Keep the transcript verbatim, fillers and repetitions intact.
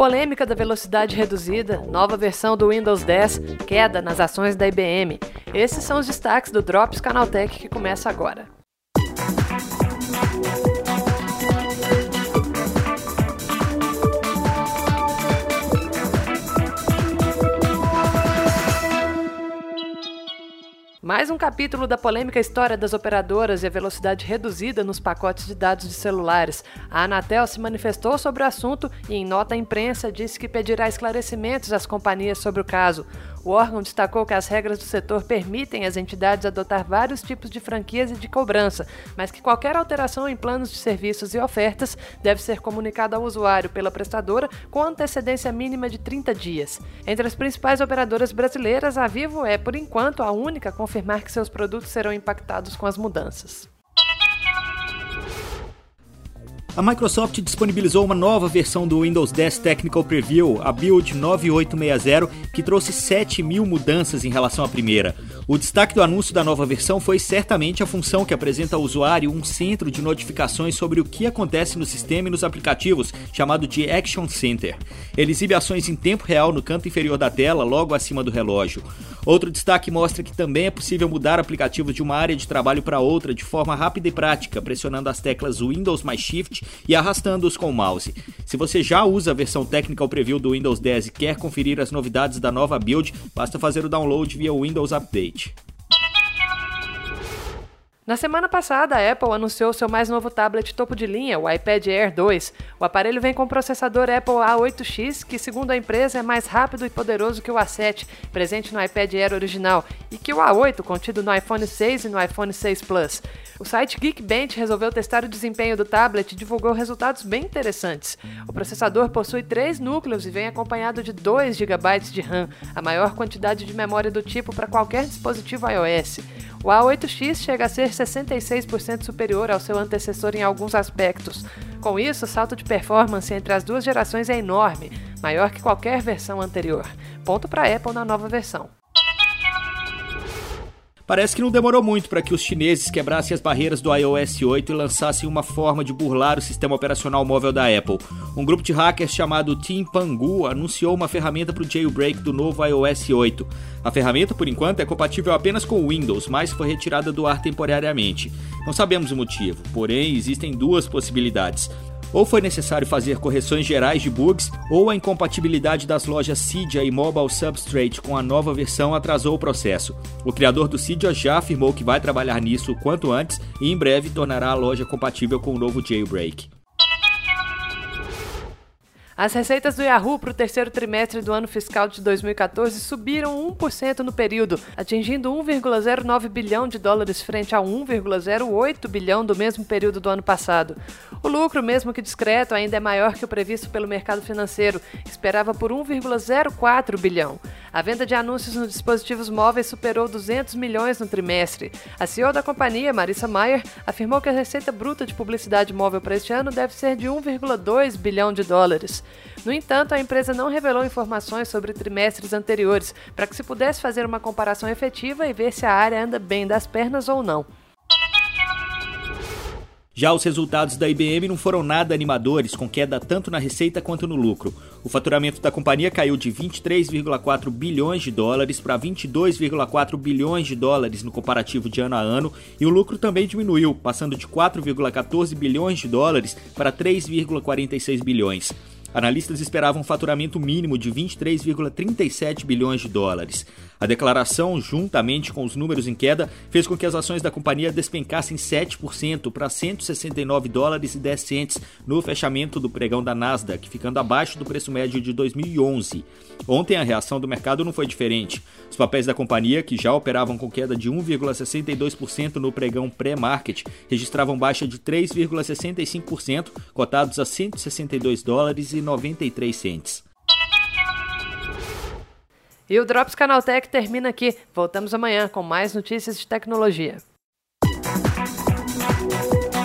Polêmica da velocidade reduzida, nova versão do Windows dez, queda nas ações da I B M. Esses são os destaques do Drops Canaltech que começa agora. Mais um capítulo da polêmica história das operadoras e a velocidade reduzida nos pacotes de dados de celulares. A Anatel se manifestou sobre o assunto e, em nota à imprensa, disse que pedirá esclarecimentos às companhias sobre o caso. O órgão destacou que as regras do setor permitem às entidades adotar vários tipos de franquias e de cobrança, mas que qualquer alteração em planos de serviços e ofertas deve ser comunicada ao usuário pela prestadora com antecedência mínima de trinta dias. Entre as principais operadoras brasileiras, a Vivo é, por enquanto, a única a confirmar que seus produtos serão impactados com as mudanças. A Microsoft disponibilizou uma nova versão do Windows dez Technical Preview, a Build nove oito seis zero, que trouxe sete mil mudanças em relação à primeira. O destaque do anúncio da nova versão foi certamente a função que apresenta ao usuário um centro de notificações sobre o que acontece no sistema e nos aplicativos, chamado de Action Center. Ele exibe ações em tempo real no canto inferior da tela, logo acima do relógio. Outro destaque mostra que também é possível mudar aplicativos de uma área de trabalho para outra de forma rápida e prática, pressionando as teclas Windows mais Shift e arrastando-os com o mouse. Se você já usa a versão Technical Preview do Windows dez e quer conferir as novidades da nova build, basta fazer o download via Windows Update. Na semana passada, a Apple anunciou seu mais novo tablet topo de linha, o iPad Air dois. O aparelho vem com o processador Apple A oito X, que, segundo a empresa, é mais rápido e poderoso que o A sete, presente no iPad Air original, e que o A oito, contido no iPhone seis e no iPhone seis Plus. O site Geekbench resolveu testar o desempenho do tablet e divulgou resultados bem interessantes. O processador possui três núcleos e vem acompanhado de dois gigabytes de RAM, a maior quantidade de memória do tipo para qualquer dispositivo iOS. O A oito X chega a ser sessenta e seis por cento superior ao seu antecessor em alguns aspectos. Com isso, o salto de performance entre as duas gerações é enorme, maior que qualquer versão anterior. Ponto para a Apple na nova versão. Parece que não demorou muito para que os chineses quebrassem as barreiras do iOS oito e lançassem uma forma de burlar o sistema operacional móvel da Apple. Um grupo de hackers chamado Team Pangu anunciou uma ferramenta para o jailbreak do novo iOS oito. A ferramenta, por enquanto, é compatível apenas com o Windows, mas foi retirada do ar temporariamente. Não sabemos o motivo, porém existem duas possibilidades. Ou foi necessário fazer correções gerais de bugs, ou a incompatibilidade das lojas Cydia e Mobile Substrate com a nova versão atrasou o processo. O criador do Cydia já afirmou que vai trabalhar nisso o quanto antes e em breve tornará a loja compatível com o novo jailbreak. As receitas do Yahoo para o terceiro trimestre do ano fiscal de dois mil e catorze subiram um por cento no período, atingindo um vírgula zero nove bilhão de dólares frente a um vírgula zero oito bilhão do mesmo período do ano passado. O lucro, mesmo que discreto, ainda é maior que o previsto pelo mercado financeiro, que esperava por um vírgula zero quatro bilhão. A venda de anúncios nos dispositivos móveis superou duzentos milhões no trimestre. A C E O da companhia, Marissa Mayer, afirmou que a receita bruta de publicidade móvel para este ano deve ser de um vírgula dois bilhão de dólares. No entanto, a empresa não revelou informações sobre trimestres anteriores, para que se pudesse fazer uma comparação efetiva e ver se a área anda bem das pernas ou não. Já os resultados da I B M não foram nada animadores, com queda tanto na receita quanto no lucro. O faturamento da companhia caiu de vinte e três vírgula quatro bilhões de dólares para vinte e dois vírgula quatro bilhões de dólares no comparativo de ano a ano, e o lucro também diminuiu, passando de quatro vírgula quatorze bilhões de dólares para três vírgula quarenta e seis bilhões. Analistas esperavam um faturamento mínimo de vinte e três vírgula trinta e sete bilhões de dólares. A declaração, juntamente com os números em queda, fez com que as ações da companhia despencassem sete por cento para cento e sessenta e nove dólares e dez centavos no fechamento do pregão da Nasdaq, ficando abaixo do preço médio de dois mil e onze. Ontem a reação do mercado não foi diferente. Os papéis da companhia, que já operavam com queda de um vírgula sessenta e dois por cento no pregão pré-market, registravam baixa de três vírgula sessenta e cinco por cento, cotados a cento e sessenta e dois dólares e noventa e três centavos. E o Drops Canaltech termina aqui. Voltamos amanhã com mais notícias de tecnologia.